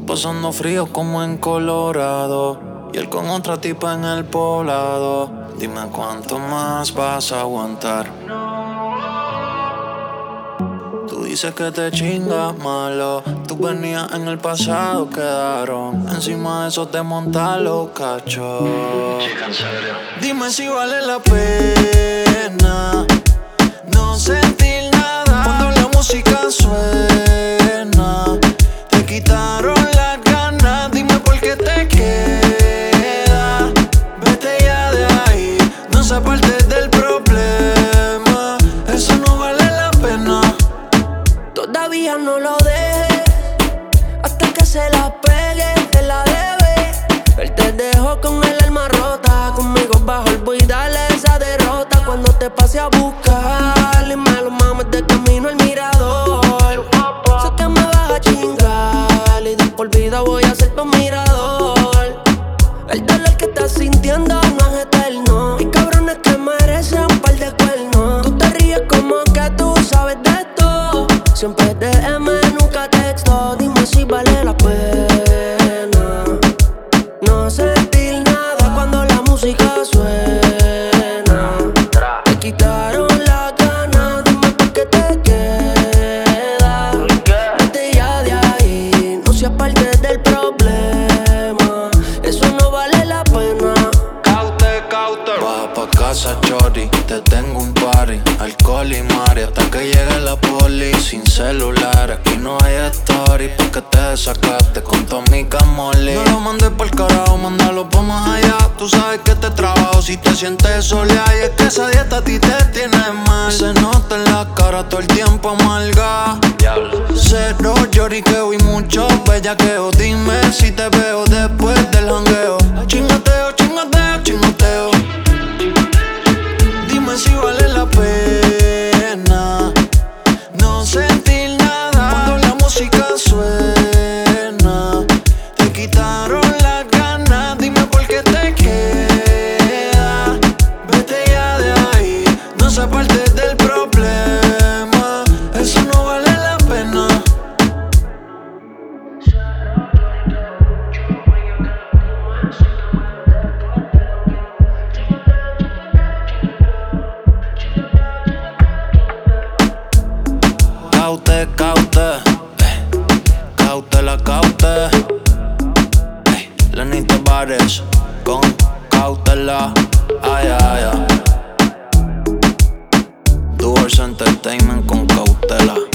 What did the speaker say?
pasando frío como en Colorado y él con otra tipa en el poblado. Dime cuánto más vas a aguantar. Tú dices que te chingas malo. Tú venías en el pasado, quedaron. Encima de eso te montan los cachos. Chica, en serio. Dime si vale la pena no sentir nada cuando la música suena. Te quitaron las ganas, dime por qué te quedas. Vete ya de ahí, no seas parte del problema. Eso no vale la pena. Todavía no lo dejes hasta que se la pegue, te la debe. Él te dejó con el alma rota, conmigo bajo el y dale esa derrota. Cuando te pase a buscar y me lo mames de camino al mirador. Sé que me vas a chingar y de por vida voy a ser tu mirador. El dolor que estás sintiendo no es eterno. Hay cabrones que merecen un par de cuernos. Tú te ríes como que tú sabes de esto. Siempre DM, nunca texto. Dime si vale la pena no sentir nada cuando la música suena. Te quitaron las ganas, dime por qué te quedas. Vete ya de ahí, no seas parte del problema. Eso no vale la pena. Caute. Baja pa' casa, chori, te tengo un party. Alcohol y mari hasta que llegue la poli. Sin celular, aquí no hay story. Porque te sacaste con tu amiga Molly. No lo mandes pa'l carajo, mándalo pa' más allá. Tú sabes que te trabajo si te sientes soleada. Y es que esa dieta a ti te tiene mal. Se nota en la cara todo el tiempo amarga. Diablo. Cero lloriqueo y mucho bellaqueo. Dime si te veo después del jangueo. Chingateo, chingateo, chingateo. Dime si vale la pena no sentir nada cuando la música suena. Te quitaron las ganas, dime por qué te quedas. Vete ya de ahí, no seas parte del problema. Eso no vale la pena. Caute. Lenny Tavares con cautela. Ay. Doors Entertainment con cautela.